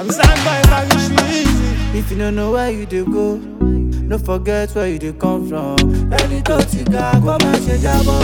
be sound boy if I wish you easy. If you don't know where you dey go, no forget where you dey come from. Ẹni tó ti ga kó má ṣe jábọ́.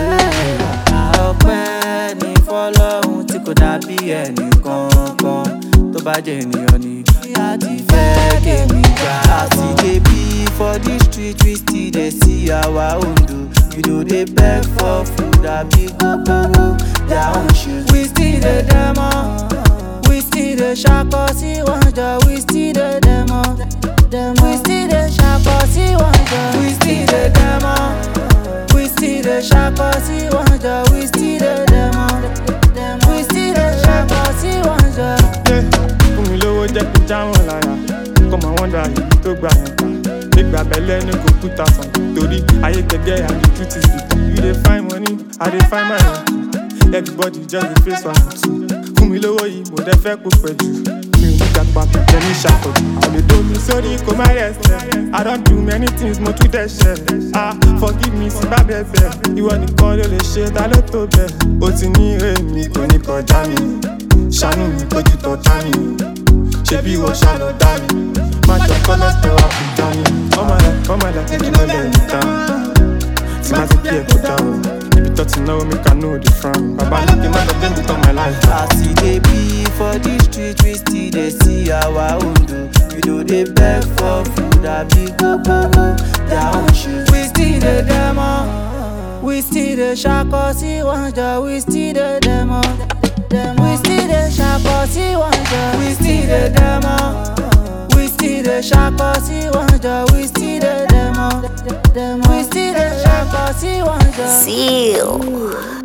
Ọpẹ́ ní fọ́lọ́run tí kò dàbí ẹnì kankan. Tó bá jẹ́ ènìyàn ni a ti fẹ́ kémi gbà. As we dey be for this street, we still dey see our own do. You know they beg for food, àbí gbogbo their own shoes. We still dey demo, we still dey ṣakọ sí wọn jọ, we still dey demo. We still dey ṣakọ sí wọn jọ, we still dey demo. We still dey ṣakọ sí wọn jọ, we still dey demo. We still dey ṣakọ sí wọn jọ. Fún mi lówó jẹ́ kí n já wọn lára. Come and wonder ibi tó gbà yẹn pa. Nígbà bẹ́lẹ̀ ní kò put out some. Torí ayé gẹ́gẹ́ and the truth is bitter. You dey find money, I dey find my own. Everybody just dey face one or two. Fún mi lówó yìí, mo dẹ́ fẹ́ kó pẹ́ jù. Mi ò ní gàpá kò jẹ́ ní ṣàkóso. Àwọn lè dómi sórí kò má rẹ̀sẹ̀. I don do many things, mo tún dẹ́ṣẹ̀. Forgive me sí bá bẹ̀bẹ̀. Ìwọ nìkan ló lè ṣe, ta ló tó bẹ̀? O ti ní èmi kò ní kọjá mi. Ṣàánú mi kójú tó já mi. Ṣebí ìwọ ṣá ló dá mi. Má jẹ́ kọ́lẹ́sítọ̀ wá fi já mi. Ọmọ rẹ̀ kí ló lè ní tán. Tí má ti kí ẹ̀ kó dáhùn. Ibi tó ti náwó mi kà ní òde fún. Bàbá lókè má lọ gbé mi tán my life. As we dey be for this street, we still dey see our own do. You know they beg for food, àbí gbogbo their own shoes. We still dey demo, we still dey ṣakọ sí wọn jọ, we still dey demo. We still dey ṣakọ sí wọn jọ, we still dey demo. We still dey ṣakọ sí wọn jọ, we still dey demo. We still dey ṣakọ sí wọn jọ. Seal.